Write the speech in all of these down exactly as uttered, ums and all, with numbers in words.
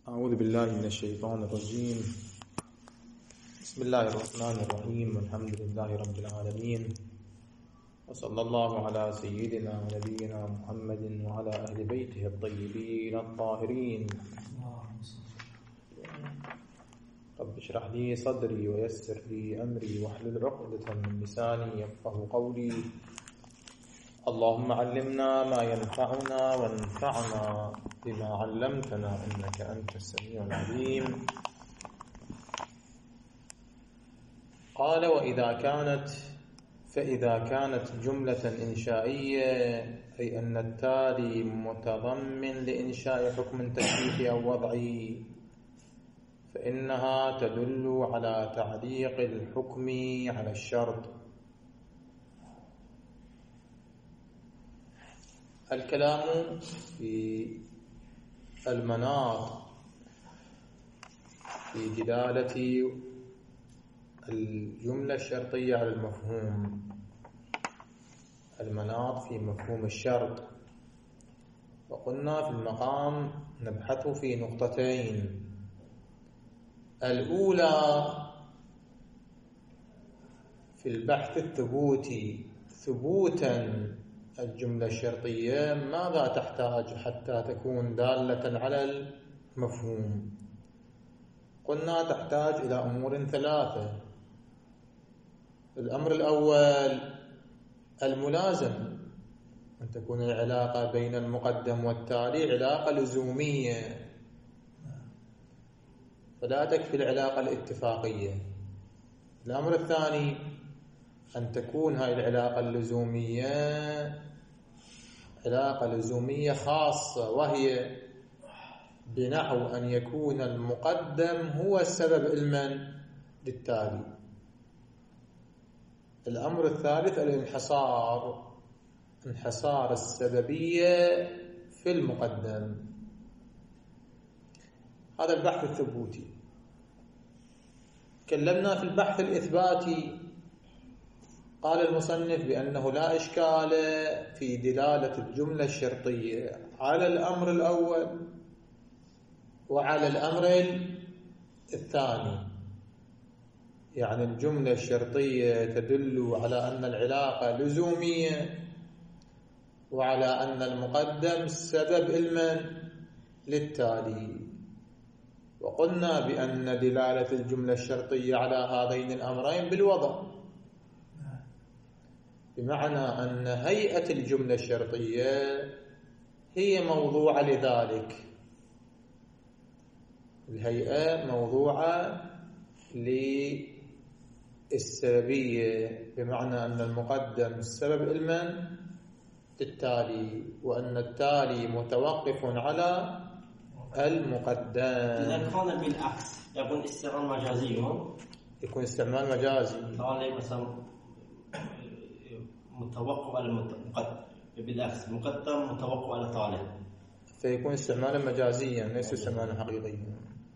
أعوذ بالله من الشيطان الرجيم. بسم الله الرحمن الرحيم، والحمد لله رب العالمين، وصلى الله على سيدنا ونبينا محمد وعلى أهل بيته الطيبين الطاهرين. رب اشرح لي صدري ويسر لي أمري واحلل عقدة من لساني يفقه قولي. اللهم علمنا ما ينفعنا وانفعنا بما علمتنا إنك أنت السميع العليم. قال وإذا كانت فإذا كانت جملة إنشائية، أي أن التالي متضمن لإنشاء حكم تكليفي أو وضعي، فإنها تدل على تعليق الحكم على الشرط. الكلام في المناط في دلالة الجملة الشرطية على المفهوم، المناط في مفهوم الشرط. وقلنا في المقام نبحث في نقطتين: الأولى في البحث الثبوتي، ثبوتا الجملة الشرطية ماذا تحتاج حتى تكون دالة على المفهوم؟ قلنا تحتاج إلى أمور ثلاثة. الأمر الأول الملازم، أن تكون العلاقة بين المقدم والتالي علاقة لزومية، فلا تكفي العلاقة الاتفاقية. الأمر الثاني أن تكون هذه العلاقة اللزومية علاقة لزومية خاصة، وهي بنحو أن يكون المقدم هو السبب المن للتالي. الأمر الثالث الانحصار، انحصار السببية في المقدم. هذا البحث الثبوتي. تكلمنا في البحث الإثباتي. قال المصنف بأنه لا إشكال في دلالة الجملة الشرطية على الأمر الأول وعلى الأمر الثاني. يعني الجملة الشرطية تدل على أن العلاقة لزومية، وعلى أن المقدم سبب المن للتالي. وقلنا بأن دلالة الجملة الشرطية على هذين الأمرين بالوضع، بمعنى أن هيئة الجملة الشرطية هي موضوعة لذلك. الهيئة موضوعة للسببية، بمعنى أن المقدم السبب المن التالي، وأن التالي متوقف على المقدم. إذا كان بالعكس يكون استعمال مجازي، يكون استعمال مجازي. طالب مثلا متوقف على المقدم، بالعكس مقدم متوقف على طالب، فيكون استعمالا مجازيا ليس استعمالا حقيقيا.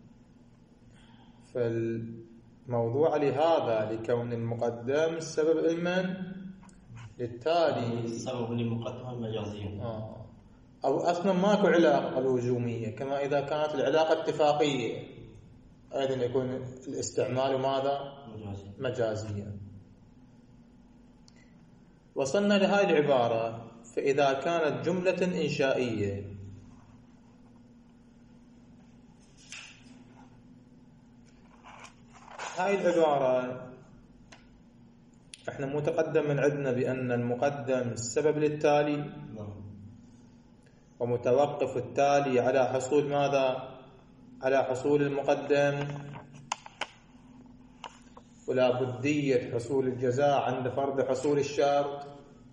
فالموضوع لهذا لكون المقدم السبب المن للتالي، السبب للمقدمة مجازيا. آه. أو أصلا ماكو علاقة لزومية، كما إذا كانت العلاقة اتفاقية أيضا يكون الاستعمال ماذا؟ مجازي. مجازيا. وصلنا لهذه العبارة: فإذا كانت جملة إنشائية. هاي العبارة احنا متقدم من عندنا بأن المقدم السبب للتالي، ومتوقف التالي على حصول ماذا؟ على حصول المقدم، ولا بدية حصول الجزاء عند فرض حصول الشرط.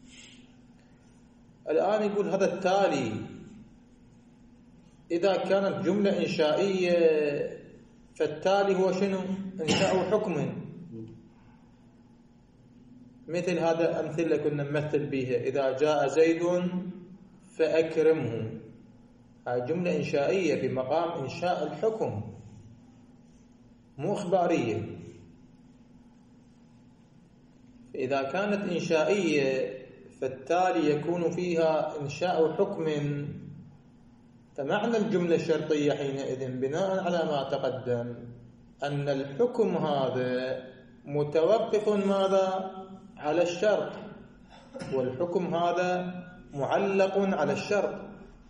الآن يقول هذا التالي إذا كانت جملة إنشائية فالتالي هو شنو؟ إنشاء حكم. مثل هذا أمثلة كنا نمثل بها: إذا جاء زيد فأكرمه. هذه جملة إنشائية في مقام إنشاء الحكم، مو إخبارية. إذا كانت إنشائية فالتالي يكون فيها إنشاء حكم فمعنى الجملة الشرطية حينئذ بناء على ما تقدم أن الحكم هذا متوقف ماذا؟ على الشرط، والحكم هذا معلق على الشرط.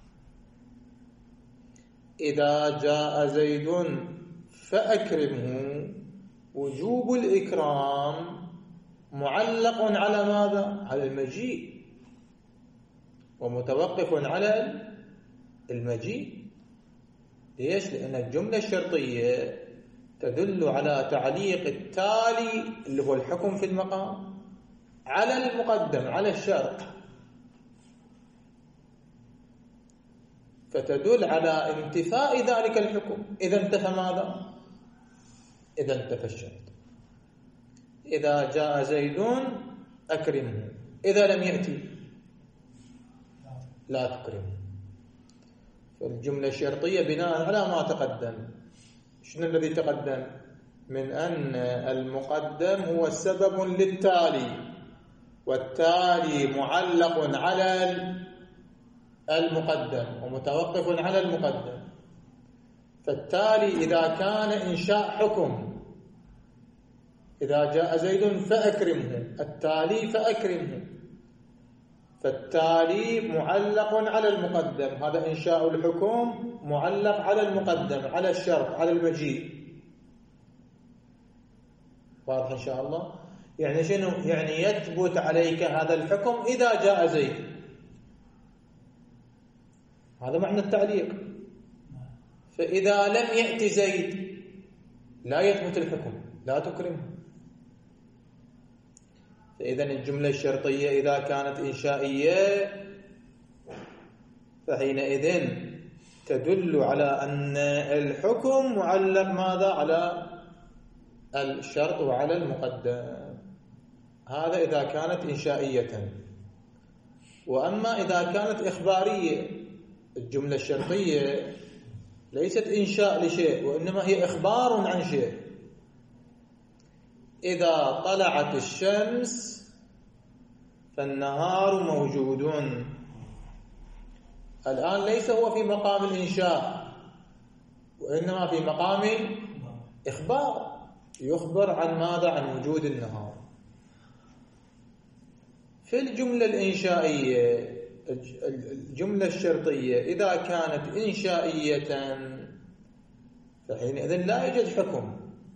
إذا جاء زيد فأكرمه، وجوب الإكرام معلق على ماذا؟ على المجيء، ومتوقف على المجيء. ليش؟ لأن الجملة الشرطية تدل على تعليق التالي اللي هو الحكم في المقام على المقدم، على الشرط، فتدل على انتفاء ذلك الحكم. إذا انتفى ماذا؟ إذا انتفى الشرط. إذا جاء زيد أكرمه، إذا لم يأتي لا تكرمه. فالجملة الشرطية بناء على ما تقدم. شنو الذي تقدم؟ من أن المقدم هو سبب للتالي، والتالي معلق على المقدم ومتوقف على المقدم. فالتالي إذا كان إنشاء حكم، إذا جاء زيد فأكرمه، التالي فأكرمه، فالتالي معلق على المقدم، هذا إنشاء الحكم معلق على المقدم، على الشرط، على المجيء. واضح إن شاء الله؟ يعني شنو؟ يعني يثبت عليك هذا الحكم إذا جاء زيد. هذا معنى التعليق. فإذا لم يأتي زيد لا يثبت الحكم، لا تكرمه. فإذا الجملة الشرطية إذا كانت إنشائية فحينئذ تدل على أن الحكم معلق ماذا؟ على الشرط وعلى المقدم. هذا إذا كانت إنشائية. وأما إذا كانت إخبارية، الجملة الشرطية ليست إنشاء لشيء، وإنما هي إخبار عن شيء. إذا طلعت الشمس فالنهار موجود. الآن ليس هو في مقام الإنشاء، وإنما في مقام إخبار، يخبر عن ماذا؟ عن وجود النهار. في الجملة الإنشائية، الجملة الشرطية إذا كانت إنشائية فحينئذ لا يوجد حكم.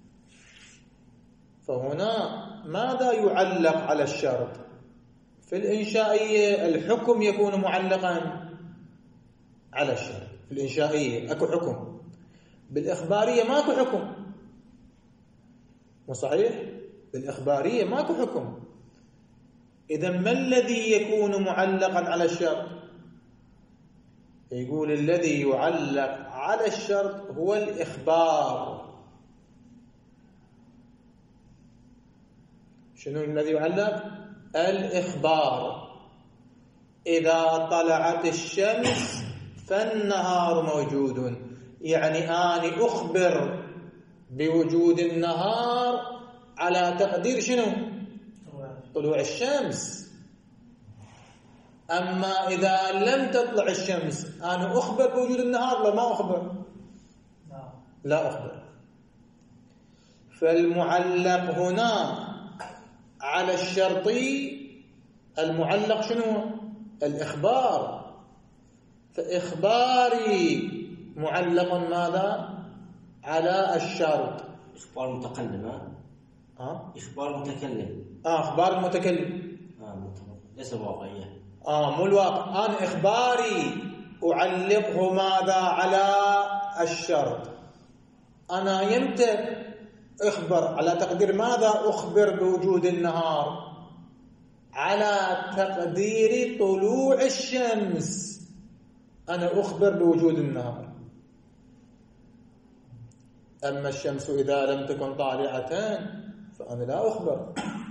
فهنا ماذا يعلق على الشرط؟ في الإنشائية الحكم يكون معلقا على الشرط، في الإنشائية أكو حكم. بالإخبارية ماكو حكم، مو صحيح؟ بالإخبارية ماكو حكم. إذا ما الذي يكون معلقا على الشرط؟ يقول الذي يعلق على الشرط هو الإخبار. شنو الذي يعلق؟ الإخبار. إذا طلعت الشمس فالنهار موجود، يعني أنا أخبر بوجود النهار على تقدير شنو؟ طلوع الشمس. أما إذا لم تطلع الشمس أنا أخبر بوجود النهار لا ما أخبر؟ لا أخبر. فالمعلق هنا على الشرطي، المعلق شنو؟ الإخبار. فإخباري معلق ماذا؟ على الشرط. إخبار متكلم. ها؟ إخبار متكلم. آه إخبار المتكلم. آه متكلم. ليس واقعية. آه مو الواقع. أنا إخباري أعلقه ماذا؟ على الشرط. أنا يمتى أخبر على تقدير ماذا؟ أخبر بوجود النهار على تقدير طلوع الشمس. أنا أخبر بوجود النهار. أما الشمس إذا لم تكن طالعة فأنا لا أخبر.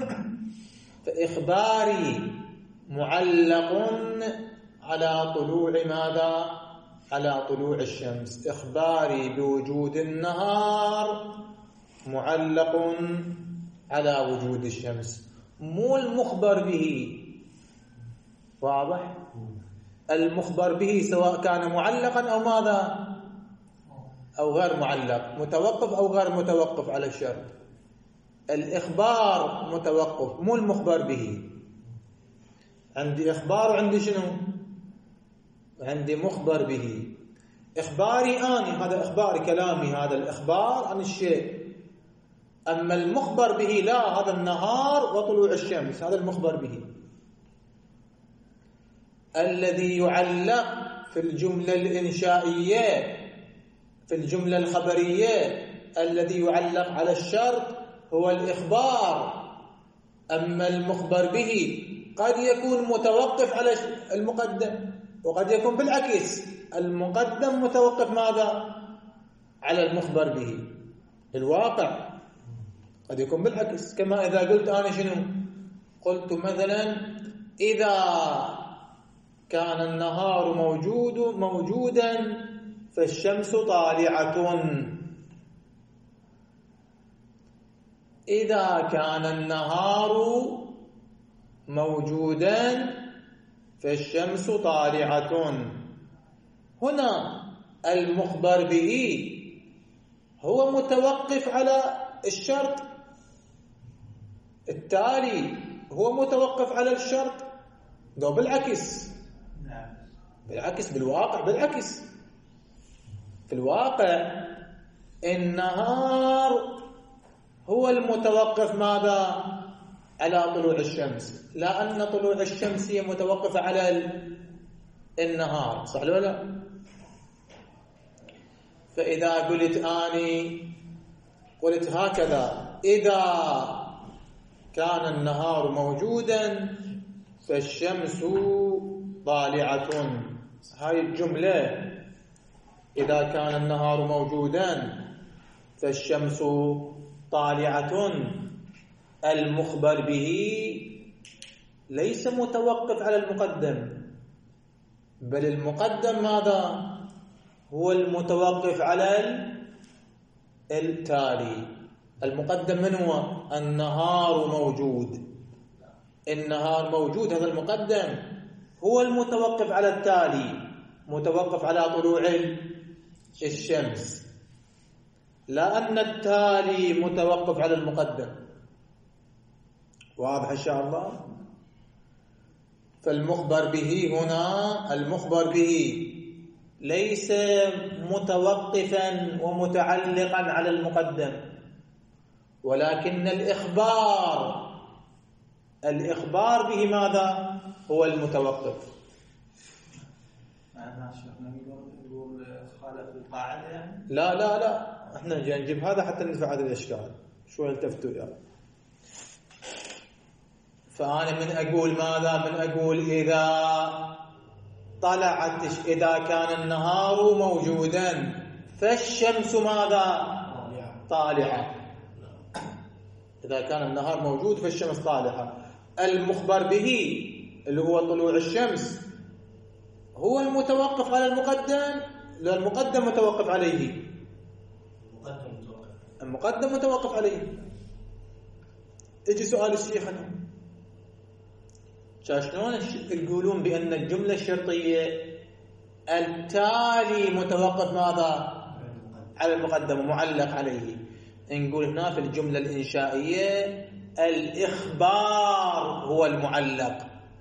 فإخباري معلق على طلوع ماذا؟ على طلوع الشمس. إخباري بوجود النهار معلق على وجود الشمس، مو المخبر به. واضح؟ المخبر به سواء كان معلقا أو ماذا أو غير معلق، متوقف أو غير متوقف على الشرط. الإخبار متوقف مو المخبر به. عندي إخبار وعندي شنو؟ عندي مخبر به. إخباري آني، هذا إخباري كلامي، هذا الإخبار عن الشيء. أما المخبر به لا، هذا النهار وطلوع الشمس، هذا المخبر به. الذي يعلق في الجملة الإنشائية في الجملة الخبرية الذي يعلق على الشرط هو الإخبار. أما المخبر به قد يكون متوقف على المقدم، وقد يكون بالعكس المقدم متوقف ماذا؟ على المخبر به. الواقع قد يكون بالعكس، كما إذا قلت أنا شنو؟ قلت مثلا إذا كان النهار موجود موجودا فالشمس طالعة. إذا كان النهار موجودا فالشمس طالعة. هنا المخبر به هو متوقف على الشرط، التالي هو متوقف على الشرط. ده بالعكس، بالعكس بالواقع، بالعكس في الواقع النهار هو المتوقف ماذا؟ على طلوع الشمس، لأن طلوع الشمس هي متوقفة على النهار، صح ولا لا؟ فإذا قلت أني قلت هكذا: إذا كان النهار موجودا فالشمس طالعة. هاي الجملة إذا كان النهار موجودا فالشمس طالعة، المخبر به ليس متوقف على المقدم، بل المقدم ماذا؟ هو المتوقف على التالي. المقدم من هو؟ النهار موجود، النهار موجود، هذا المقدم هو المتوقف على التالي، متوقف على طلوع الشمس، لأن التالي متوقف على المقدم. واضح إن شاء الله؟ فالمخبر به هنا، المخبر به ليس متوقفا ومتعلقا على المقدم، ولكن الإخبار الإخبار به ماذا؟ هو المتوقف. لا لا لا، احنا نجيب هذا حتى ندفع هذا الاشكال. شوي التفتوا يا. فانا من اقول ماذا؟ من اقول اذا طلعت، اذا كان النهار موجودا فالشمس ماذا؟ طالعه. اذا كان النهار موجود فالشمس طالعه. المخبر به اللي هو طلوع الشمس هو المتوقف على المقدم، لا المقدم متوقف عليه، المقدم متوقف عليه. يجي سؤال الشيخ هنا: شلون يقولون بأن الجملة الشرطية التالي متوقف ماذا؟ على المقدم ومعلق عليه. نقول هنا في الجملة الإنشائية الإخبار هو المعلق.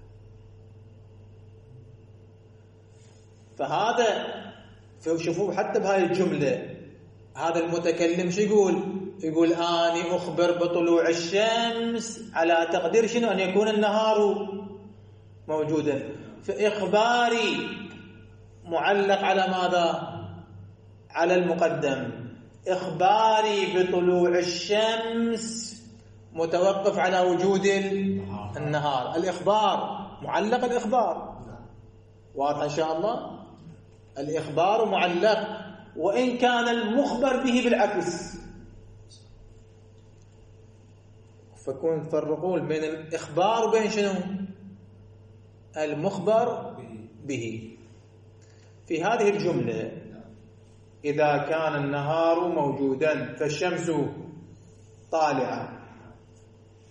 فهذا شوفوا حتى بهاي الجملة هذا المتكلم شو يقول؟ يقول أني أخبر بطلوع الشمس على تقدير شنو؟ أن يكون النهار موجودا. فإخباري معلق على ماذا؟ على المقدم. إخباري بطلوع الشمس متوقف على وجود النهار. الإخبار معلق، الإخبار واضح إن شاء الله؟ الإخبار معلق، وإن كان المخبر به بالعكس. فكون تفرقون بين الإخبار وبين شنو؟ المخبر به. في هذه الجملة إذا كان النهار موجودا فالشمس طالعة،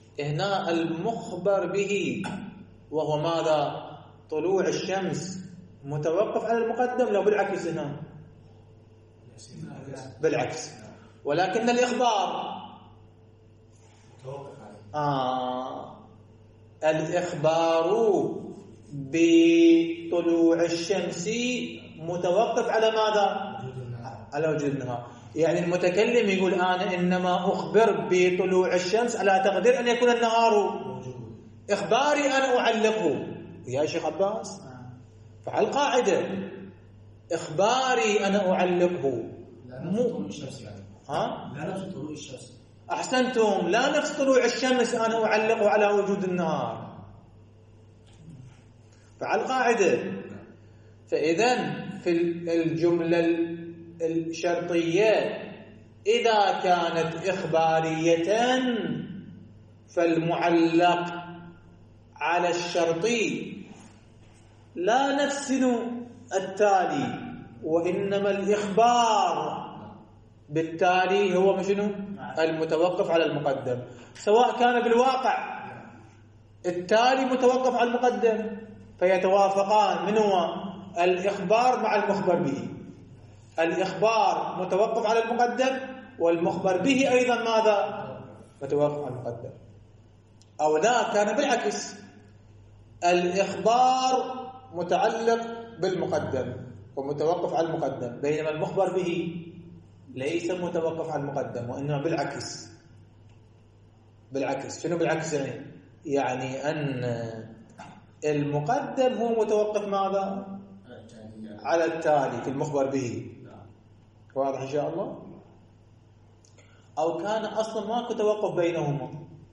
هنا المخبر به وهو ماذا؟ طلوع الشمس متوقف على المقدم لو بالعكس هنا بالعكس، ولكن الإخبار آه الإخبار بطلوع الشمس متوقف على ماذا؟ على وجود النهار. يعني المتكلم يقول أنا إنما أخبر بطلوع الشمس على تقدير أن يكون النهار إخباري أنا أعلقه يا شيخ عباس. فعلى القاعدة إخباري أنا أعلقه لا نفس طلوع الشمس يعني. ها؟ لا نفس طلوع الشمس. أحسنتم، لا نفس طلوع الشمس أنا أعلقه على وجود النهار. فعلى القاعدة فإذن في الجملة الشرطية إذا كانت إخبارية فالمعلق على الشرطي لا نفسن التالي، وإنما الإخبار بالتالي هو مشنو؟ المتوقف على المقدم، سواء كان بالواقع التالي متوقف على المقدم فيتوافقان. من هو؟ الإخبار مع المخبر به. الإخبار متوقف على المقدم والمخبر به أيضا ماذا؟ متوقف على المقدم. أو لا كان بالعكس، الإخبار متعلق بالمقدم ومتوقف على المقدم، بينما المخبر به ليس متوقف على المقدم وإنما بالعكس. بالعكس شنو بالعكس يعني؟ يعني أن المقدم هو متوقف ماذا؟ على التالي في المخبر به. واضح إن شاء الله؟ أو كان أصلا ماكو توقف بينهما.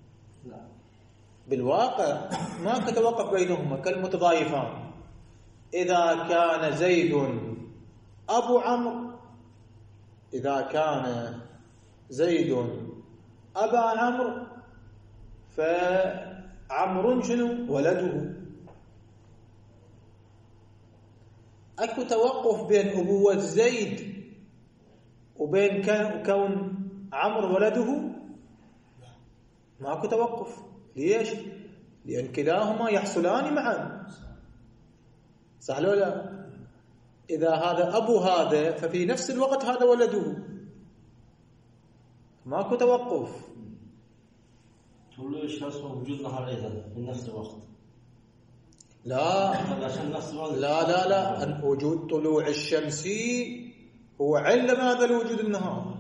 بالواقع ماكو توقف بينهما كالمتضايفان. إذا كان زيد أبو عمرو، إذا كان زيد أبا عمرو فعمرو شنو؟ ولده. أكو توقف بين أبوة زيد وبين كون عمرو ولده؟ ماكو توقف. ليش؟ لأن كلاهما يحصلان معا، صح ولا لا؟ إذا هذا أبو هذا ففي نفس الوقت هذا ولده، ماكو توقف. طلوع الشمس ووجود نهار أيضا في نفس الوقت. لا لا لا لا أن وجود طلوع الشمس هو علة ماذا لوجود النهار،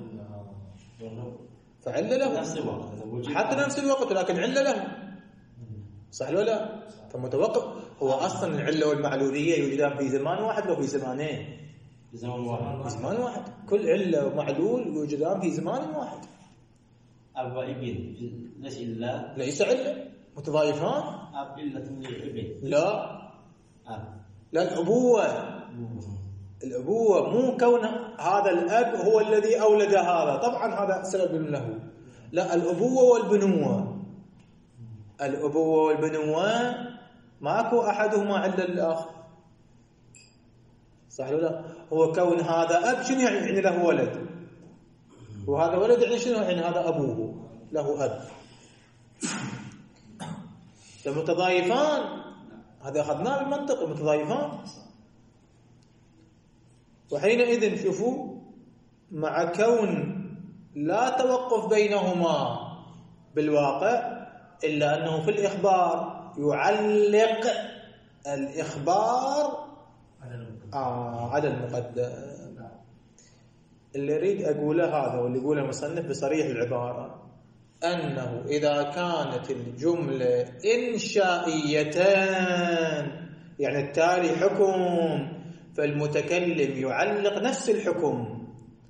فعلة له نفس الوقت حتى نفس الوقت، لكن علة له، صح ولا لا؟ فمتوقف. هو أصلا العلة والمعلولية يوجدان في زمان واحد أو في زمانين؟ في زمان واحد. في زمان واحد. كل علة ومعلول يوجدان في زمان واحد. أب وابن ليس إلا ليس علة، متضايفان. أب إلا ابن. لا أب. لا الأبوة. الأبوة مو كون هذا الأب هو الذي أولد هذا، طبعا هذا سبب له. لا، الأبوة والبنوة. الأبوة والبنوة ماكو أحدهما علة للآخر، صح ولا لا؟ هو كون هذا أب شنو يعني له ولد، وهذا ولد يعني شنو يعني هذا أبوه له أب. المتضايفان هذا أخذناه بالمنطق، المتضايفان. وحينئذ شوفوا مع كون لا توقف بينهما بالواقع إلا أنه في الإخبار يعلق الإخبار آه على المقدم. اللي أريد أقوله هذا واللي يقوله المصنف بصريح العبارة أنه إذا كانت الجملة إنشائية يعني التالي حكم، فالمتكلم يعلق نفس الحكم،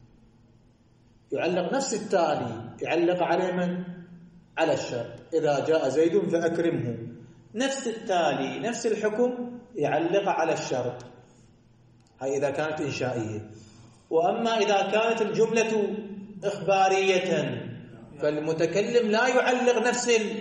يعلق نفس التالي، يعلق على من؟ على الشرط. إذا جاء زيد فأكرمه، نفس التالي نفس الحكم يعلق على الشرط. هاي إذا كانت إنشائية. وأما إذا كانت الجملة إخبارية فالمتكلم لا يعلق نفس ال...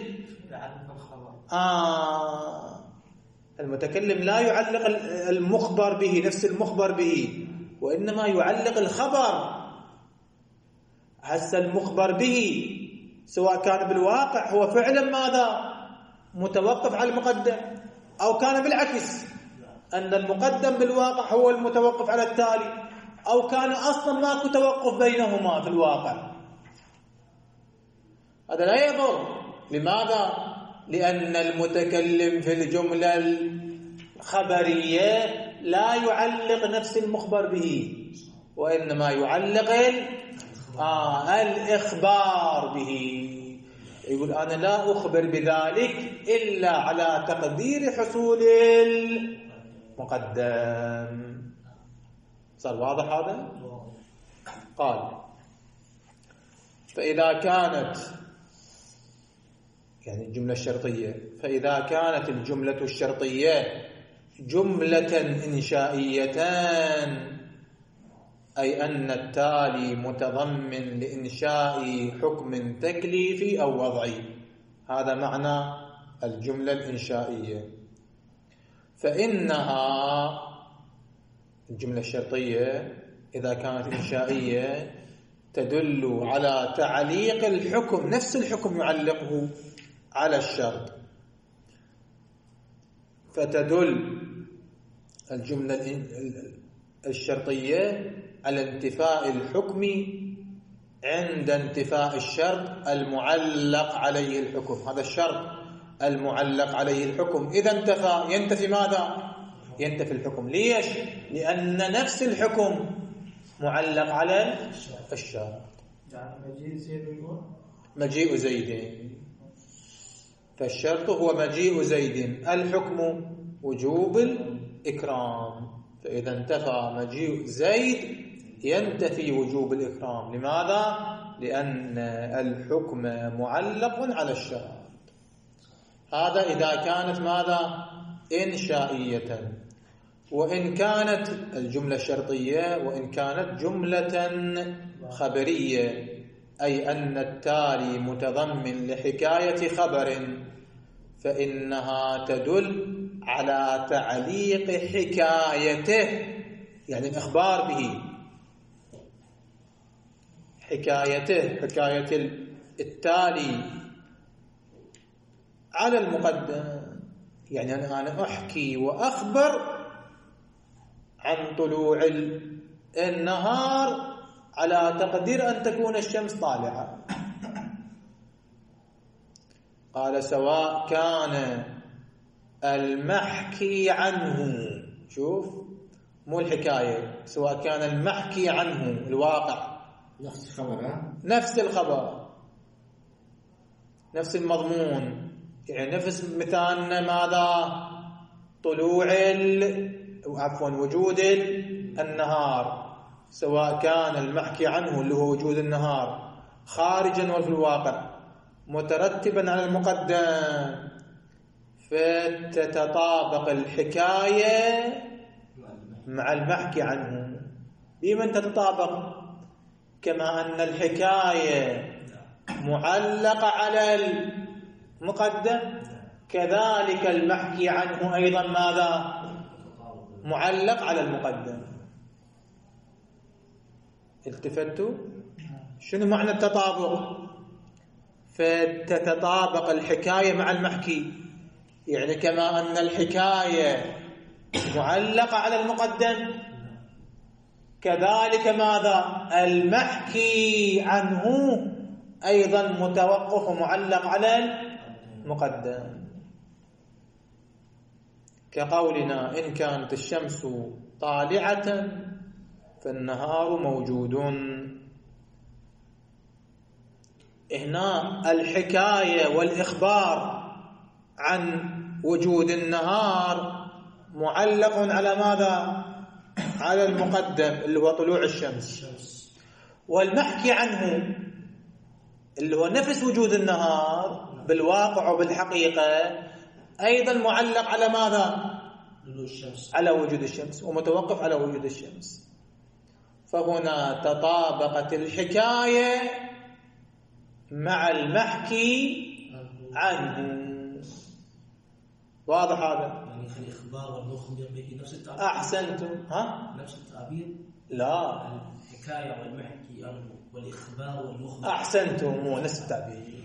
آه المتكلم لا يعلق المخبر به نفس المخبر به، وإنما يعلق الخبر. هسه المخبر به سواء كان بالواقع هو فعلا ماذا؟ متوقف على المقدم، أو كان بالعكس أن المقدم بالواقع هو المتوقف على التالي، أو كان أصلا ماكو توقف بينهما في الواقع، هذا لا يضر. لماذا؟ لأن المتكلم في الجملة الخبرية لا يعلق نفس المخبر به، وإنما يعلق آه الإخبار به. يقول أنا لا أخبر بذلك إلا على تقدير حصول المقدم. صار واضح هذا؟ قال فإذا كانت يعني الجملة الشرطية، فإذا كانت الجملة الشرطية جملة إنشائية، أي أن التالي متضمن لإنشاء حكم تكليفي أو وضعي، هذا معنى الجملة الإنشائية، فإنها الجملة الشرطية إذا كانت إنشائية تدل على تعليق الحكم، نفس الحكم يعلقه على الشرط، فتدل الجملة الشرطية على انتفاء الحكم عند انتفاء الشرط المعلق عليه الحكم. هذا الشرط المعلق عليه الحكم إذا انتفى ينتفي ماذا؟ ينتفي الحكم. ليش؟ لأن نفس الحكم معلق على الشرط. مجيء زيد، مجيء زيد، فالشرط هو مجيء زيد، الحكم وجوب الإكرام، فإذا انتفى مجيء زيد ينتفي وجوب الإكرام. لماذا؟ لأن الحكم معلق على الشرط. هذا إذا كانت ماذا؟ إنشائية. وإن كانت الجملة الشرطية وإن كانت جملة خبرية، أي أن التالي متضمن لحكاية خبر، فإنها تدل على تعليق حكايته، يعني الإخبار به، حكايته حكاية التالي على المقدم. يعني أنا أحكي وأخبر عن طلوع النهار على تقدير أن تكون الشمس طالعة. قال سواء كان المحكي عنه، شوف مو الحكاية، سواء كان المحكي عنه الواقع نفس الخبر، نفس الخبر نفس المضمون، يعني نفس مثالنا ماذا؟ طلوع عفوا وجود النهار، سواء كان المحكي عنه اللي هو وجود النهار خارجا وفي الواقع مترتبا على المقدم، فتتطابق الحكاية مع المحكي عنه. بمن تتطابق؟ كما أن الحكاية معلقة على المقدم، كذلك المحكي عنه أيضا ماذا؟ معلق على المقدم. التفتوا؟ شنو معنى التطابق؟ فتتطابق الحكاية مع المحكي، يعني كما أن الحكاية معلقة على المقدم، كذلك ماذا؟ المحكي عنه أيضا متوقف ومعلق على المقدم. كقولنا إن كانت الشمس طالعة فالنهار موجود. هنا الحكاية والإخبار عن وجود النهار معلق على ماذا؟ على المقدم اللي هو طلوع الشمس، والمحكي عنه اللي هو نفس وجود النهار بالواقع وبالحقيقة أيضا معلق على ماذا؟ على وجود الشمس ومتوقف على وجود الشمس. فهنا تطابقت الحكاية مع المحكي عنه. واضح هذا؟ يعني الإخبار والمخبر به نفس التعبير. أحسنتم. ها؟ نفس التعبير؟ لا، الحكاية والمحكي عنه والإخبار والمخبر. أحسنتم، مو نفس التعبير.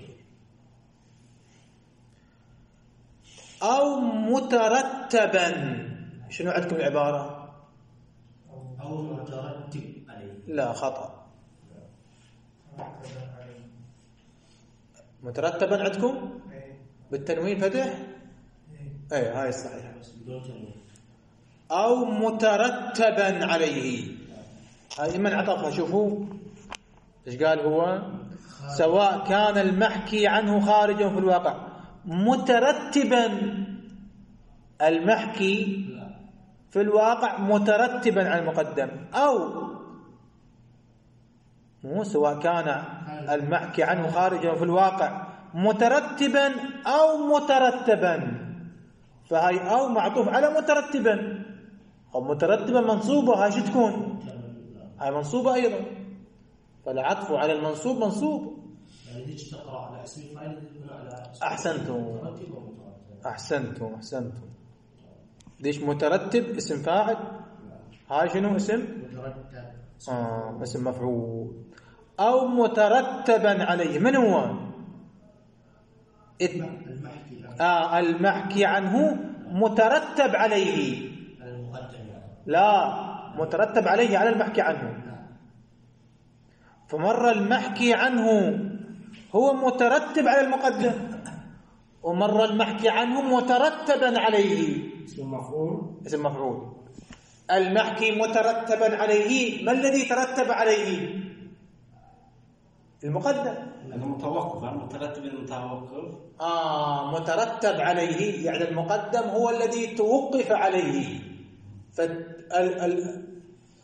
أو مترتبا، شنو عندكم العبارة؟ أو مترتب عليه. لا، خطأ. مترتبا عندكم بالتنوين فتح؟ اي هاي الصحيحة. أو مترتبا عليه، هاي من عطفها. شوفوا ايش قال هو: سواء كان المحكي عنه خارجا في الواقع مترتبا، المحكي في الواقع مترتبا على المقدم، أو مو سواء كان المحكي عنه خارجا في الواقع مترتبا أو مترتبا، فهي أو معطوف على مترتبا، أو مترتبا منصوبة، هاي شو تكون؟ هاي منصوبة أيضا، فالعطف على المنصوب منصوب. يعني ديش تقرأ على اسم الفاعل بناء على اسم أحسنتم أحسنتم أحسنتم ديش مترتب اسم فاعل، هاي شنو اسم؟ مترتب آه اسم مفعول. أو مترتبا عليه، من هو؟ المحكي عنه. آه المحكي عنه مترتب عليه، على المقدم. لا، مترتب عليه على المحكي عنه. فمرة المحكي عنه هو مترتب على المقدم، ومرة المحكي عنه مترتبا عليه اسم مفعول. اسم مفعول. المحكي مترتبا عليه، ما الذي ترتب عليه؟ المقدم. المتوقف، المترتب المتوقف. آه مترتب عليه يعني المقدم هو الذي توقف عليه. فالتالي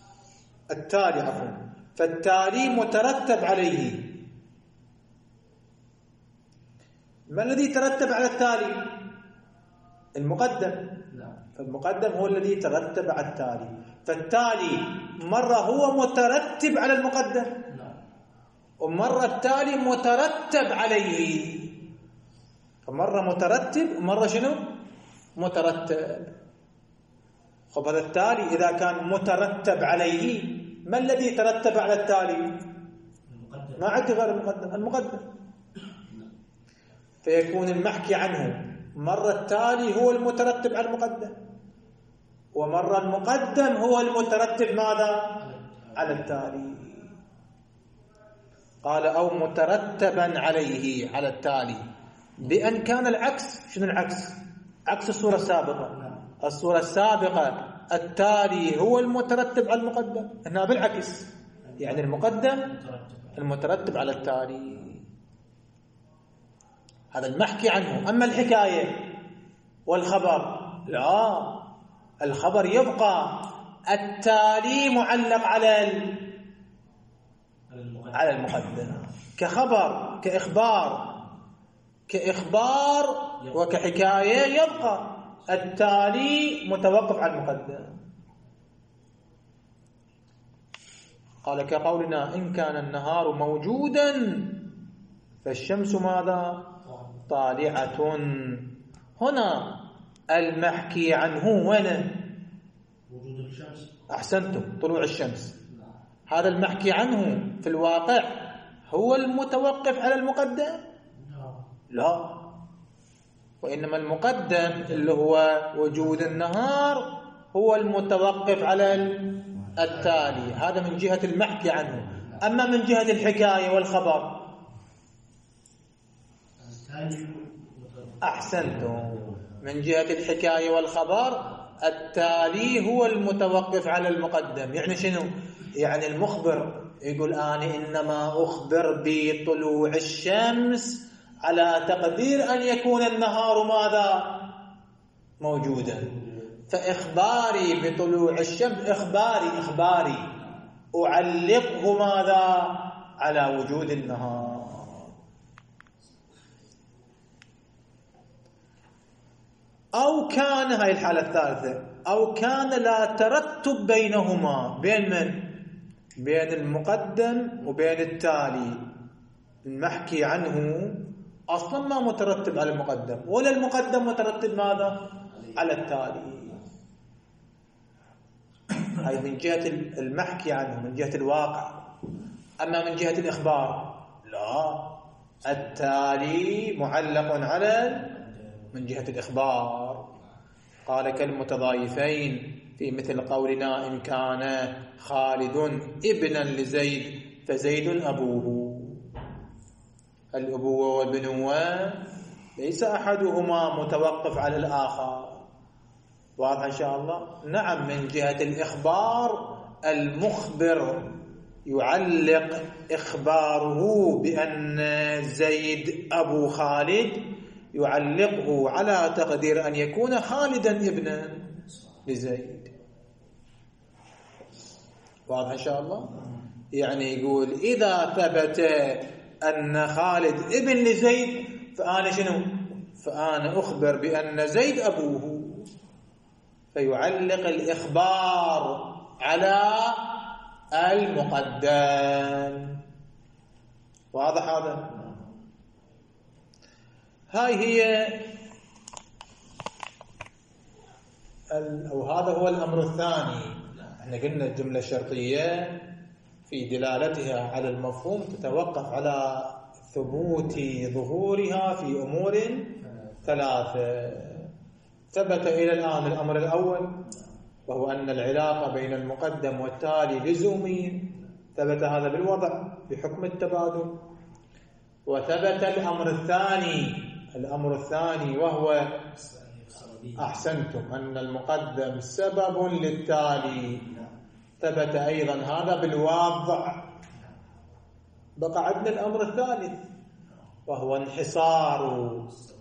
عفوا فالتالي مترتب عليه. ما الذي ترتب على التالي؟ المقدم. فالمقدم هو الذي ترتب على التالي، فالتالي مرة هو مترتب على المقدم، ومرة التالي مترتب عليه. فمرة مترتب ومرة شنو؟ مترتب. خب هذا التالي إذا كان مترتب عليه، ما الذي ترتب على التالي؟ ما عد غير المقدم، المقدم. فيكون المحكي عنه مرة التالي هو المترتب على المقدم، ومرة المقدم هو المترتب ماذا؟ على التالي. قال أو مترتبا عليه على التالي، بأن كان العكس. شنو العكس؟ عكس الصورة السابقة. الصورة السابقة التالي هو المترتب على المقدم، هنا بالعكس، يعني المقدم المترتب على التالي. هذا المحكي عنه. أما الحكاية والخبر لا، الخبر يبقى التالي معلق على على المقدم، كخبر كإخبار كإخبار وكحكاية يبقى التالي متوقف على المقدم. قال كقولنا إن كان النهار موجودا فالشمس ماذا؟ طالعة. هنا المحكي عنه وين؟ وجود الشمس. أحسنتم، طلوع الشمس. هذا المحكي عنه في الواقع هو المتوقف على المقدم؟ لا، وإنما المقدم اللي هو وجود النهار هو المتوقف على التالي. هذا من جهة المحكي عنه. أما من جهة الحكاية والخبر، أحسنتم، من جهة الحكاية والخبر التالي هو المتوقف على المقدم. يعني شنو؟ يعني المخبر يقول أنا إنما أخبر بطلوع الشمس على تقدير أن يكون النهار ماذا؟ موجودا. فإخباري بطلوع الشمس إخباري إخباري أعلقه ماذا؟ على وجود النهار. أو كان، هاي الحالة الثالثة، أو كان لا ترتب بينهما. بين من؟ بين المقدم وبين التالي. المحكي عنه أصلا ما مترتب على المقدم، ولا المقدم مترتب ماذا؟ على التالي. هاي من جهة المحكي عنه، من جهة الواقع. أما من جهة الإخبار لا، التالي معلق على من جهة الإخبار. قال كالمتضايفين في مثل قولنا إن كان خالد ابنا لزيد فزيد أبوه. الأبوة والبنوة ليس أحدهما متوقف على الآخر. واضح إن شاء الله؟ نعم، من جهة الإخبار المخبر يعلق إخباره بأن زيد أبو خالد يعلقه على تقدير أن يكون خالدا ابنا لزيد. واضح إن شاء الله؟ يعني يقول إذا ثبت أن خالد ابن لزيد فأنا شنو؟ فأنا أخبر بأن زيد أبوه، فيعلق الإخبار على المقدم. واضح هذا؟ هاي هي أو هذا هو الأمر الثاني. احنا قلنا الجملة الشرطية في دلالتها على المفهوم تتوقف على ثبوت ظهورها في أمور ثلاثة. ثبت إلى الآن الأمر الأول وهو أن العلاقة بين المقدم والتالي لزومي، ثبت هذا بالوضع بحكم التبادل. وثبت الأمر الثاني الأمر الثاني وهو أحسنتم أن المقدم سبب للتالي، ثبت أيضا هذا بالواضع. بقى عندنا الأمر الثالث وهو انحصار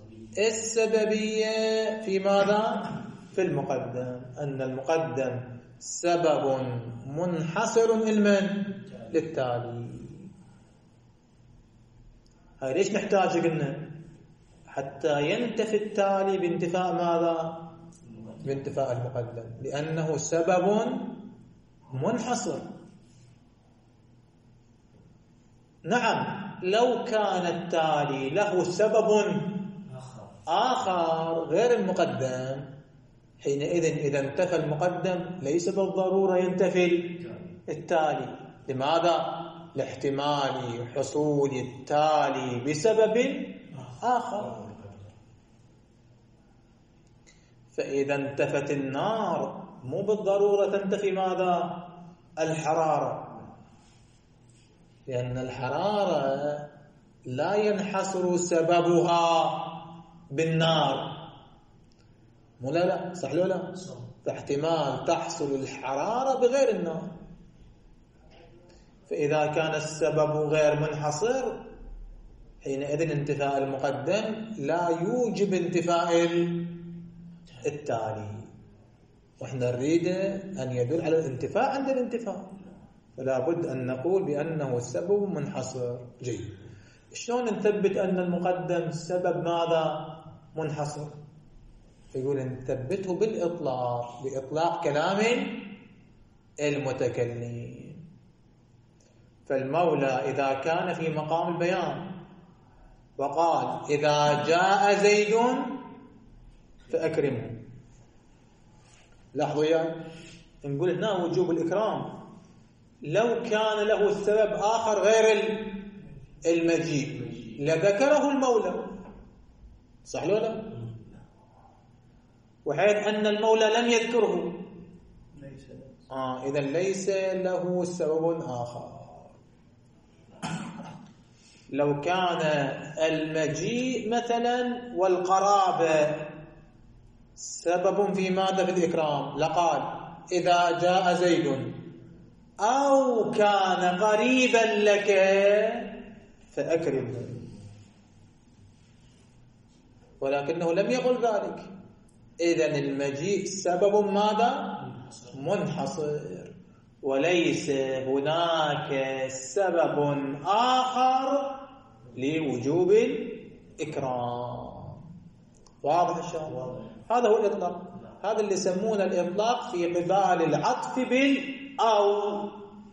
السببية في ماذا؟ في المقدم، أن المقدم سبب منحصر لمن؟ للتالي. هاي ليش نحتاج قلنا؟ حتى ينتفي التالي بانتفاء ماذا؟ بانتفاء المقدم، لأنه سبب منحصر. نعم، لو كان التالي له سبب آخر غير المقدم حينئذ إذا انتفى المقدم ليس بالضرورة ينتفي التالي. لماذا؟ لاحتمال حصول التالي بسبب آخر. فإذا انتفت النار مو بالضرورة تنتفي ماذا؟ الحرارة، لأن الحرارة لا ينحصر سببها بالنار. مو لا لا صح لا لا فاحتمال تحصل الحرارة بغير النار. فإذا كان السبب غير منحصر حينئذ انتفاء المقدم لا يوجب انتفاء التالي، وإحنا نريد أن يدل على الانتفاء عند الانتفاء، فلا بد أن نقول بأنه سبب منحصر. جيد. شلون نثبت أن المقدم سبب ماذا؟ منحصر. يقول نثبته بالإطلاق، بإطلاق كلام المتكلم. فالمولى إذا كان في مقام البيان وقال إذا جاء زيد فأكرمه، لاحظوا يا نقول هنا وجوب الإكرام. لو كان له السبب آخر غير المجيء لذكره المولى، صح لو لا؟ وحيث أن المولى لم يذكره آه إذا ليس له سبب آخر. لو كان المجيء مثلا والقرابة سبب في ماذا؟ في الإكرام، لقال إذا جاء زيد أو كان قريبا لك فأكرمه، ولكنه لم يقل ذلك. إذن المجيء سبب ماذا؟ منحصر، وليس هناك سبب آخر لوجوب الإكرام. واضح إن شاء الله؟ هذا هو الإطلاق، هذا اللي يسمونه الإطلاق في قبال العطف بالأو.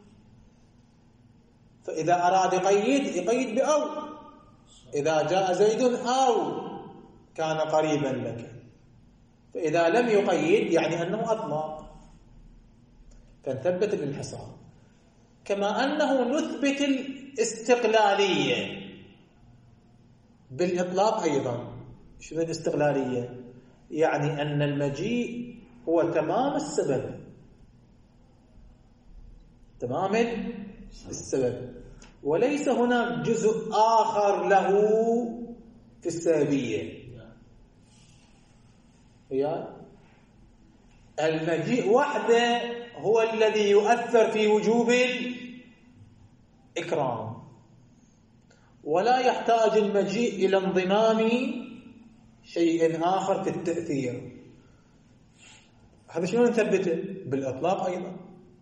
فإذا أراد يقيد يقيد بأو، إذا جاء زيد أو كان قريبا لك. فإذا لم يقيد يعني أنه أطلق، فنثبت الانحصار. كما أنه نثبت الاستقلالية بالإطلاق أيضا. شو الاستقلالية؟ يعني أن المجيء هو تمام السبب، تمام السبب، وليس هناك جزء آخر له في السببية. يعني المجيء وحده هو الذي يؤثر في وجوب الإكرام، ولا يحتاج المجيء إلى انضمام شيء آخر في التأثير. هذا شنو نثبته؟ بالإطلاق أيضا،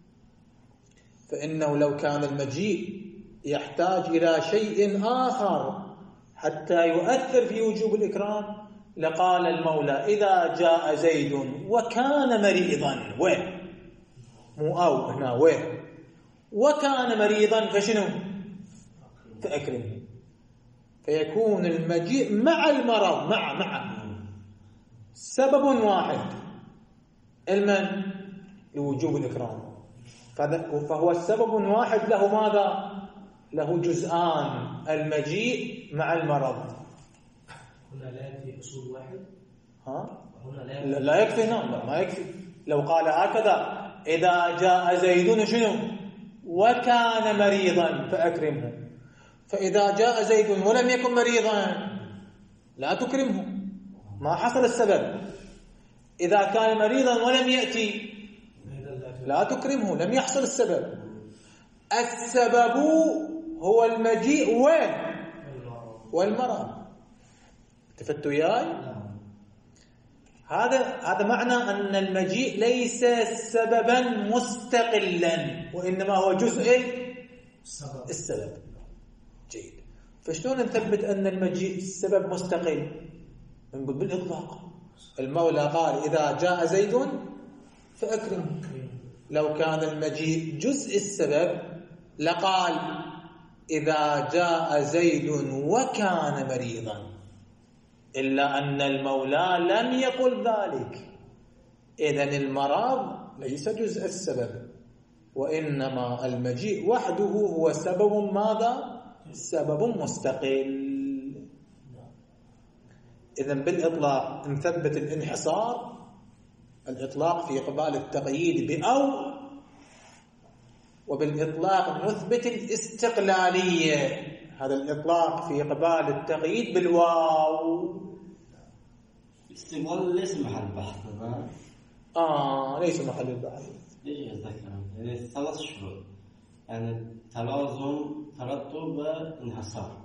فإنه لو كان المجيء يحتاج إلى شيء آخر حتى يؤثر في وجوب الإكرام لقال المولى إذا جاء زيد وكان مريضا، وين مو أو هنا وين، وكان مريضا فشنو؟ فأكرمه. فيكون المجيء مع المرض مع مع سبب واحد، المن لوجوب الإكرام، فهو السبب واحد له ماذا؟ له جزءان، المجيء مع المرض. هنا لا يكفي أصول واحد؟ ها؟ هنا لا, لا, لا يكفي. نعم لا ما يكفي. لو قال هكذا إذا جاء زيد شنو؟ وكان مريضا فأكرمه، فإذا جاء زيد ولم يكن مريضا لا تكرمه، ما حصل السبب. إذا كان مريضا ولم يأتي لا تكرمه، لم يحصل السبب. السبب هو المجيء وين؟ والمرض. تفتوا وياي؟ هذا هذا معنى أن المجيء ليس سببا مستقلا، وإنما هو جزء السبب. جيد. فشلون نثبت أن المجيء سبب مستقل؟ نقول بالإطلاق. المولى قال إذا جاء زيد فأكرمه. لو كان المجيء جزء السبب لقال إذا جاء زيد وكان مريضا، إلا أن المولى لم يقل ذلك. إذن المرض ليس جزء السبب، وإنما المجيء وحده هو سبب ماذا؟ سبب مستقل. إذن بالإطلاق نثبت الانحصار، الإطلاق في قبال التقييد بأو، وبالإطلاق نثبت الاستقلالية، هذا الإطلاق في قبال التقييد بالواو. الاستقلال ليس محل بحث. آه ليس محل البحث. ليش أتذكر؟ يعني ثلاث شروط، يعني تلازم، ترتب، انحصار،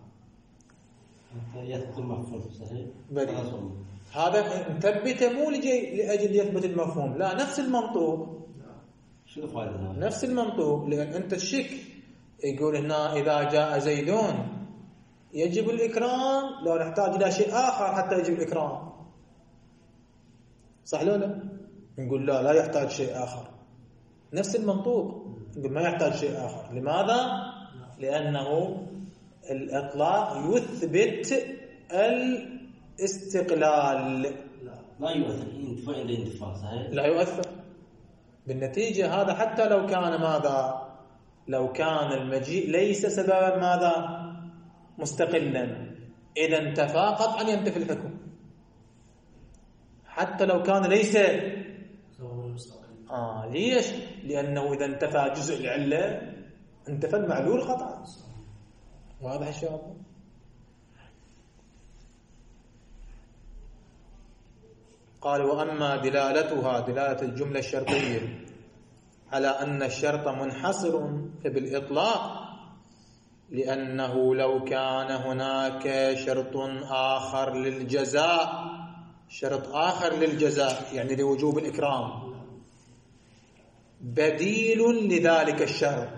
يثبت المفهوم. صحيح؟ هذا نثبته مو لجي لأجل يثبت المفهوم، لا، نفس المنطوق. شو الفائدة؟ نفس المنطوق، لأن أنت الشك يقول هنا إذا جاء زيدون يجب الإكرام، لو نحتاج إلى شيء آخر حتى يجب الإكرام. صح لو لا؟ نقول لا لا يحتاج شيء آخر. نفس المنطوق، نقول ما يحتاج شيء آخر. لماذا؟ لأنه الإطلاق يثبت الاستقلال. لا يؤثر انتفاء إلى انتفاء. صحيح؟ لا يؤثر بالنتيجة. هذا حتى لو كان ماذا؟ لو كان المجيء ليس سببا ماذا؟ مستقلا، إذا انتفى قطعا ينتفي الحكم، حتى لو كان ليس آه ليش؟ لأنه إذا انتفى جزء العلة انتفى المعلول قطعا. واضح إن شاء الله؟ قال وأما دلالتها دلالة الجملة الشرطية على أن الشرط منحصر فبالإطلاق، لأنه لو كان هناك شرط آخر للجزاء، شرط آخر للجزاء يعني لوجوب الإكرام، بديل لذلك الشرط،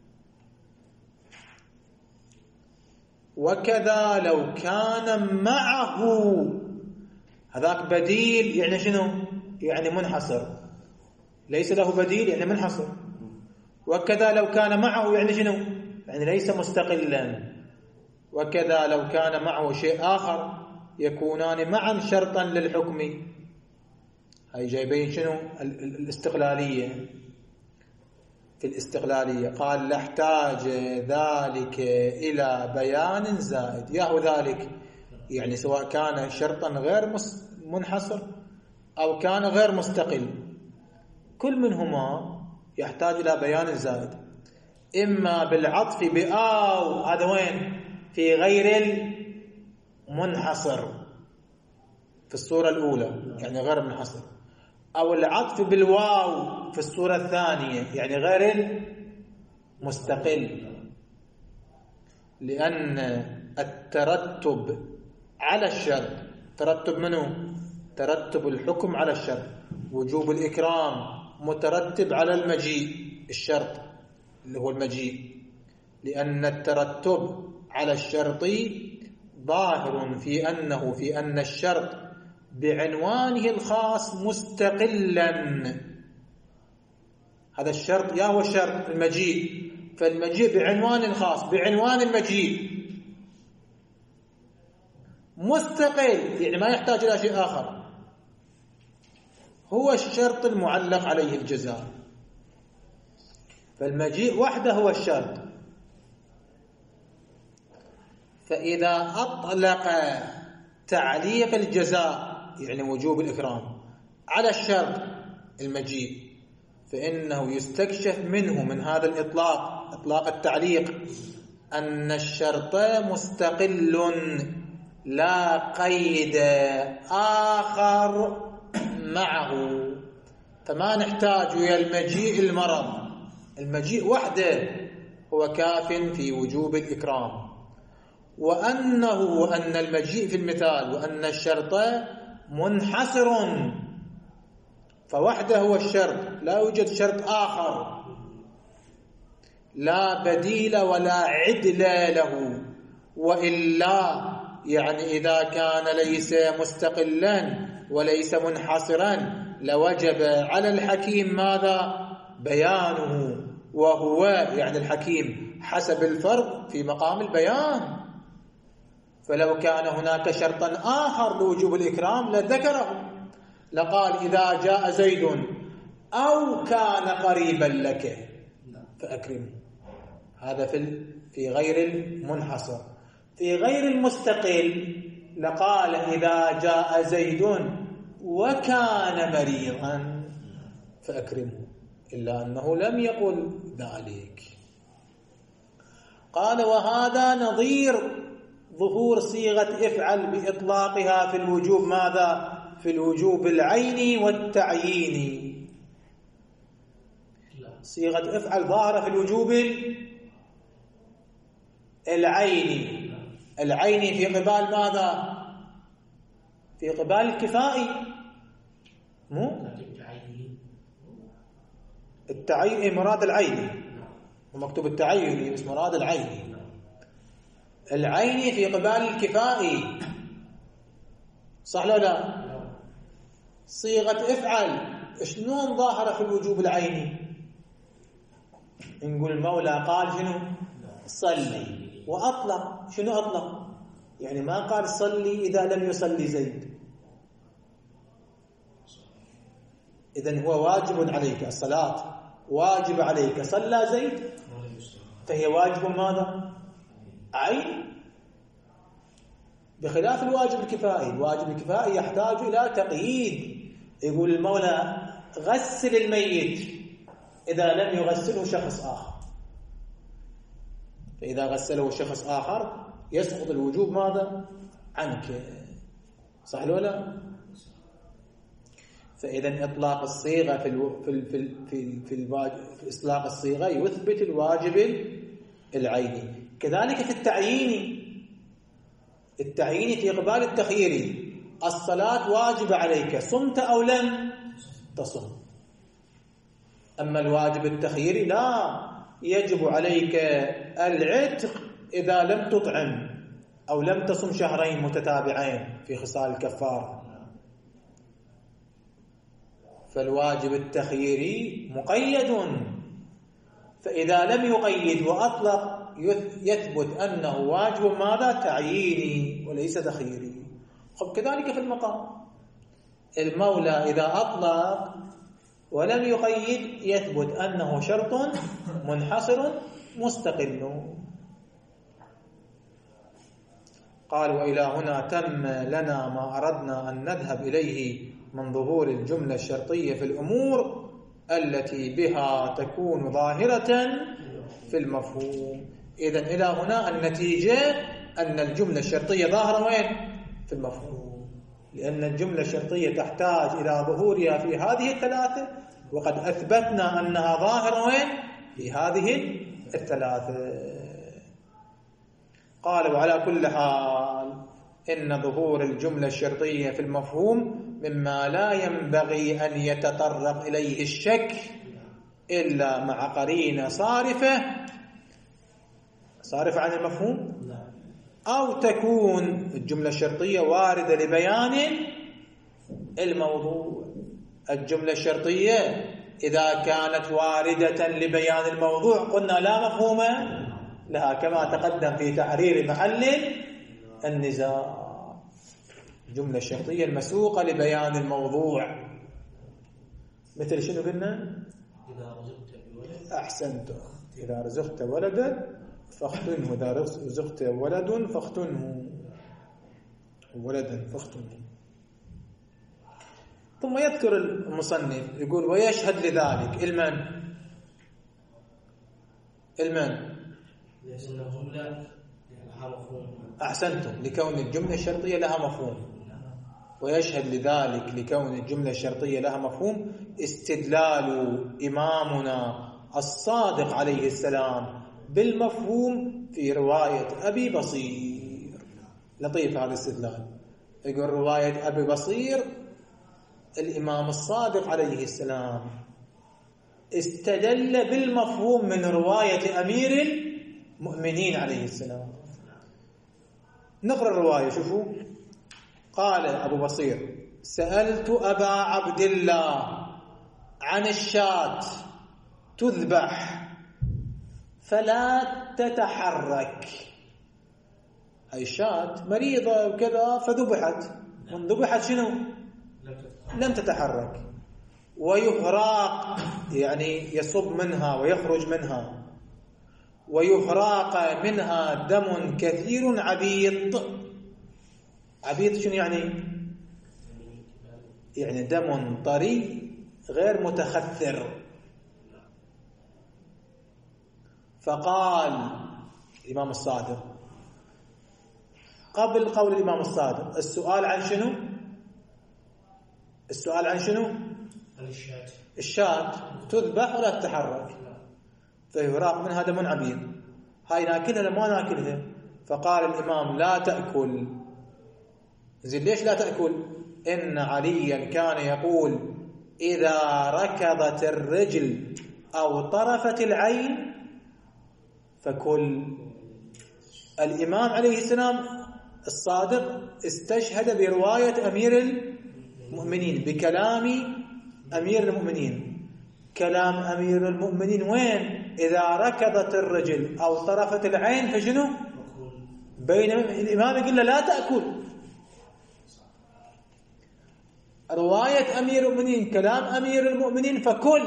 وكذا لو كان معه، هذاك بديل يعني شنو؟ يعني منحصر، ليس له بديل يعني منحصر. وكذا لو كان معه يعني شنو؟ يعني ليس مستقلا. وكذا لو كان معه شيء آخر يكونان معا شرطا للحكم. هاي جايبين شنو؟ الاستقلالية. في الاستقلالية قال لاحتاج ذلك إلى بيان زائد، ياهو ذلك يعني سواء كان شرطا غير منحصر أو كان غير مستقل، كل منهما يحتاج إلى بيان زائد، إما بالعطف بآو، هذا وين؟ في غير المنحصر في الصورة الأولى يعني غير منحصر، أو العطف بالواو في الصورة الثانية يعني غير المستقل، لأن الترتب على الشرط، ترتب منه؟ ترتب الحكم على الشرط، وجوب الإكرام مترتب على المجيء، الشرط اللي هو المجيء، لأن الترتب على الشرط ظاهر في أنه في أن الشرط بعنوانه الخاص مستقلا. هذا الشرط يا هو الشرط المجيء، فالمجيء بعنوان خاص، بعنوان المجيء مستقل، يعني ما يحتاج إلى شيء آخر، هو الشرط المعلق عليه الجزاء، فالمجيء وحده هو الشرط. فإذا أطلق تعليق الجزاء يعني وجوب الإكرام على الشرط المجيء، فإنه يستكشف منه من هذا الإطلاق، إطلاق التعليق، أن الشرط مستقل لا قيد آخر معه، فما نحتاج إلى المجيء المرض، المجيء وحده هو كاف في وجوب الإكرام. وأنه وأن المجيء في المثال وأن الشرط منحصر، فوحده هو الشرط، لا يوجد شرط آخر، لا بديل ولا عدل له، وإلا يعني إذا كان ليس مستقلا وليس منحصرا لوجب على الحكيم ماذا؟ بيانه، وهو يعني الحكيم حسب الفرق في مقام البيان، فلو كان هناك شرطا آخر لوجوب الإكرام لذكره، لقال إذا جاء زيد أو كان قريبا لك فأكرمه، هذا في في غير المنحصر. في غير المستقل لقال إذا جاء زيد وكان مريضا فأكرمه، إلا أنه لم يقل ذلك. قال وهذا نظير ظهور صيغة افعل بإطلاقها في الوجوب ماذا؟ في الوجوب العيني والتعييني. صيغة افعل ظاهرة في الوجوب العيني، العيني في قبال ماذا؟ في قبال الكفائي، مو التعيين، مراد العيني ومكتوب التعيني بس مراد العيني، العيني في قبال الكفائي، صح لو لا؟ صيغة افعل شنون ظاهرة في الوجوب العيني؟ نقول المولى قال شنو؟ صلي، وأطلق، شنو أطلق؟ يعني ما قال صلي إذا لم يصلي زيد، إذن هو واجب عليك الصلاة، واجب عليك، صلى زيد فهي واجب ماذا؟ عين، بخلاف الواجب الكفائي. الواجب الكفائي يحتاج إلى تقييد، يقول المولى غسل الميت إذا لم يغسله شخص آخر، فإذا غسله شخص آخر يسقط الوجوب ماذا؟ عنك، صح ولا؟ فإذا إطلاق الصيغة في الو... في ال... في ال... في, ال... في, الواجب... في إطلاق الصيغة يثبت الواجب العيني. كذلك في التعيين، التعيين في قبال التخيير، الصلاة واجب عليك صمت أو لم تصم. أما الواجب التخييري لا، يجب عليك العتق إذا لم تطعم أو لم تصم شهرين متتابعين في خصال الكفارة. فالواجب التخييري مقيد، فإذا لم يقيد وأطلق يثبت أنه واجب ماذا؟ تعييني وليس تخييري. خب كذلك في المقام، المولى إذا أطلق ولم يقيد يثبت أنه شرط منحصر مستقل. قال وإلى هنا تم لنا ما أردنا أن نذهب إليه من ظهور الجملة الشرطية في الأمور التي بها تكون ظاهرة في المفهوم. إذن إلى هنا النتيجة أن الجملة الشرطية ظاهرة وين؟ في المفهوم، لأن الجملة الشرطية تحتاج إلى ظهورها في هذه الثلاثة، وقد أثبتنا أنها ظاهرة وين؟ في هذه الثلاثة. قال: وعلى كل حال إن ظهور الجملة الشرطية في المفهوم مما لا ينبغي أن يتطرق إليه الشك إلا مع قرينة صارفة صارفة عن المفهوم، أو تكون الجملة الشرطية واردة لبيان الموضوع. الجملة الشرطية إذا كانت واردة لبيان الموضوع قلنا لا مفهوم لها، كما تقدم في تحرير محل النزاع. الجملة الشرطية المسوقة لبيان الموضوع، مثل شنو قلنا؟ إذا رزقت بولد أحسنت، إذا رزقت ولدا فاختنه، إذا رزقت ولد فاختنه، ولدا فاختنه. ثم يذكر المصنف يقول: ويشهد لذلك المن المن لأن الجملة لها مفهوم. أحسنتم، لكون الجملة الشرطية لها مفهوم. ويشهد لذلك لكون الجملة الشرطية لها مفهوم استدلال إمامنا الصادق عليه السلام بالمفهوم في رواية أبي بصير. لطيف هذا الاستدلال. يقول رواية أبي بصير الإمام الصادق عليه السلام استدل بالمفهوم من رواية أمير المؤمنين عليه السلام. نقرأ الرواية. شوفوا، قال أبو بصير: سألت أبا عبد الله عن الشاة تذبح فلا تتحرك. هاي الشاة مريضة وكذا فذبحت، من ذبحت شنو؟ لم تتحرك. ويهراق يعني يصب منها ويخرج منها، ويهراق منها دم كثير عبيط. عبيط شنو يعني؟ يعني دم طري غير متخثر. فقال الإمام الصادق قبل قول الإمام الصادق السؤال عن شنو؟ السؤال عن شنو؟ الشاة. الشاة تذبح ولا تتحرك، فيهراق منها دم عبيط. هاي ناكلها ولا ما ناكلها؟ فقال الإمام: لا تأكل. زين ليش لا تأكل؟ إن عليا كان يقول: إذا ركضت الرجل أو طرفت العين فكل. الإمام عليه السلام الصادق استشهد برواية أمير المؤمنين بكلام أمير المؤمنين. كلام أمير المؤمنين وين؟ إذا ركضت الرجل أو طرفت العين فشنو؟ بينما الإمام يقول له لا تأكل. رواية أمير المؤمنين كلام أمير المؤمنين فكل.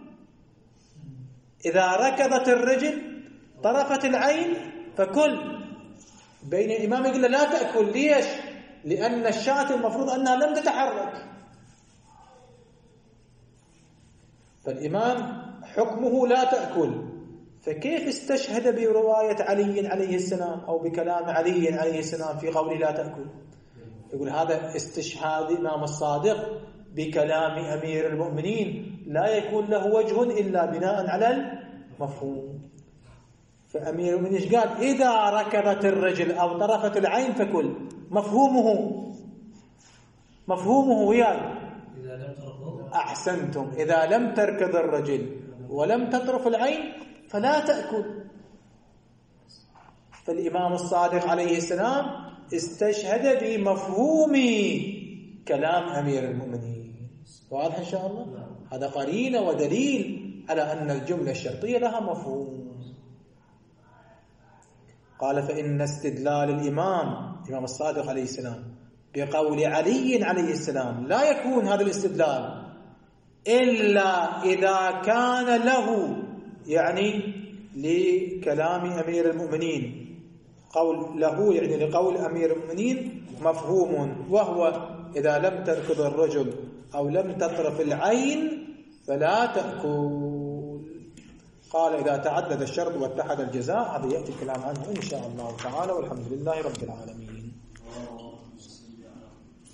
إذا ركضت الرجل طرفت العين فكل. بين الإمام يقول له لا تأكل. ليش؟ لأن الشاة المفروض أنها لم تتحرك. فالإمام حكمه لا تأكل. فكيف استشهد برواية علي عليه السلام أو بكلام علي عليه السلام في قوله لا تأكل؟ يقول هذا استشهاد الإمام الصادق بكلام أمير المؤمنين لا يكون له وجه إلا بناء على المفهوم. فأمير المؤمنين قال: إذا ركضت الرجل أو طرفت العين فكل. مفهومه مفهومه وياي. إذا لم تركض. أحسنتم، إذا لم تركض الرجل ولم تطرف العين فلا تأكل. فالإمام الصادق عليه السلام استشهد بمفهوم كلام أمير المؤمنين. واضح إن شاء الله؟ هذا قرينة ودليل على أن الجملة الشرطية لها مفهوم. قال: فإن استدلال الإمام الإمام الصادق عليه السلام بقول علي عليه السلام لا يكون هذا الاستدلال إلا إذا كان له، يعني لكلام أمير المؤمنين، قول له يعني لقول أمير المؤمنين مفهوم، وهو إذا لم تركض الرجل أو لم تطرف العين فلا تأكل. قال إذا تعدد الشرط واتحد الجزاء، هذا يأتي الكلام عنه إن شاء الله تعالى، والحمد لله رب العالمين.